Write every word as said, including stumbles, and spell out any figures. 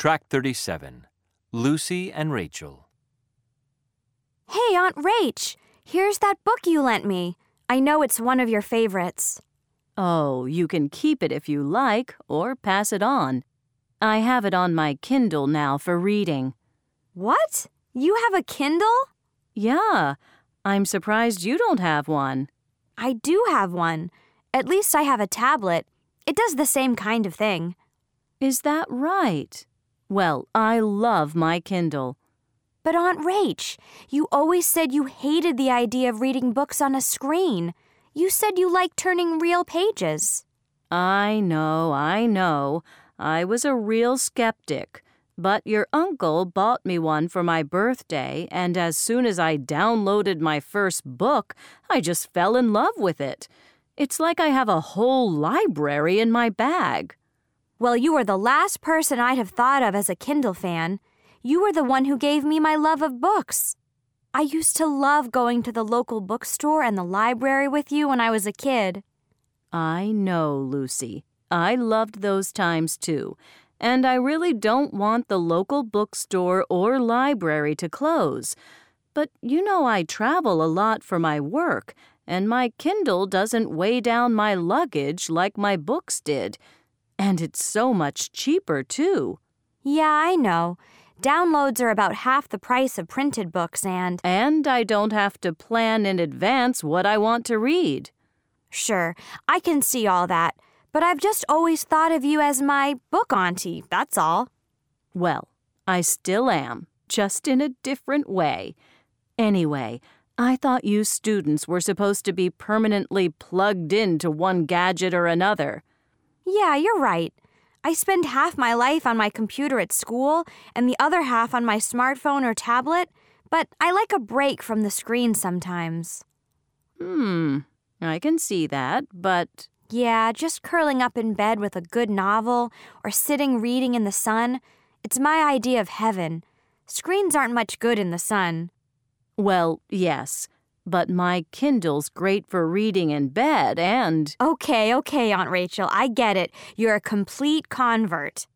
Track thirty-seven, Lucy and Rachel. Hey, Aunt Rach, here's that book you lent me. I know it's one of your favorites. Oh, you can keep it if you like, or pass it on. I have it on my Kindle now for reading. What? You have a Kindle? Yeah, I'm surprised you don't have one. I do have one. At least I have a tablet. It does the same kind of thing. Is that right? Well, I love my Kindle. But Aunt Rach, you always said you hated the idea of reading books on a screen. You said you liked turning real pages. I know, I know. I was a real skeptic. But your uncle bought me one for my birthday, and as soon as I downloaded my first book, I just fell in love with it. It's like I have a whole library in my bag. Well, you were the last person I'd have thought of as a Kindle fan. You were the one who gave me my love of books. I used to love going to the local bookstore and the library with you when I was a kid. I know, Lucy. I loved those times too. And I really don't want the local bookstore or library to close. But you know I travel a lot for my work, and my Kindle doesn't weigh down my luggage like my books did. And it's so much cheaper, too. Yeah, I know. Downloads are about half the price of printed books and... And I don't have to plan in advance what I want to read. Sure, I can see all that. But I've just always thought of you as my book auntie, that's all. Well, I still am, just in a different way. Anyway, I thought you students were supposed to be permanently plugged into one gadget or another. Yeah, you're right. I spend half my life on my computer at school and the other half on my smartphone or tablet, but I like a break from the screen sometimes. Hmm, I can see that, but... Yeah, just curling up in bed with a good novel or sitting reading in the sun. It's my idea of heaven. Screens aren't much good in the sun. Well, yes, but my Kindle's great for reading in bed and... Okay, okay, Aunt Rachel, I get it. You're a complete convert.